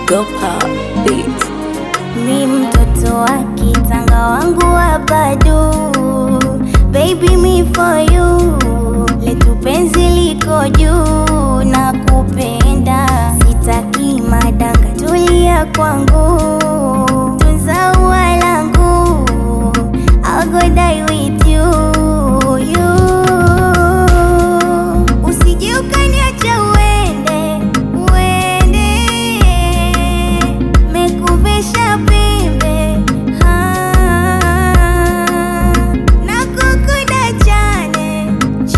Go Pop Beats. Mi mtoto wa kitanga wangu wa badu, baby me for you, letu penzi liko juu na kupenda, sitaki madanga, tulia kwangu, tunza ua langu, I'll go die with you, usije ukaniacha uende, mekuvesha pembe, na kukuda chane,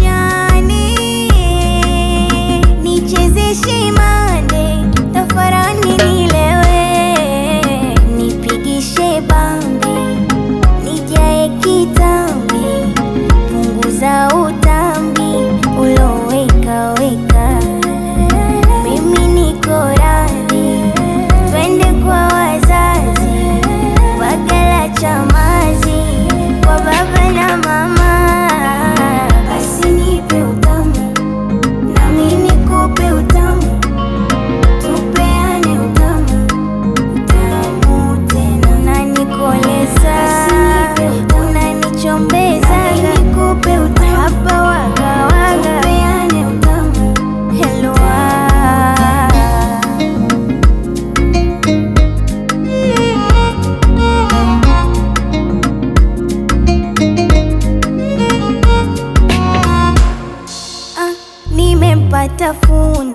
nichezeshe mande, tafarani nilewe, nipigishe bambi, nijae kitambi, punguza utambi, uloweka weka, mimi niko radhi, twende kwa wazazi, Mbagala Chamazi, kwa baba na mama, basi nipe utamu, nami nikupe utamu, tupeane utamu, utamu tena, unanikoleza, unanichombeza, nikupe utamu, hapa waga waga, tupeane utamu, hello nimempata fundi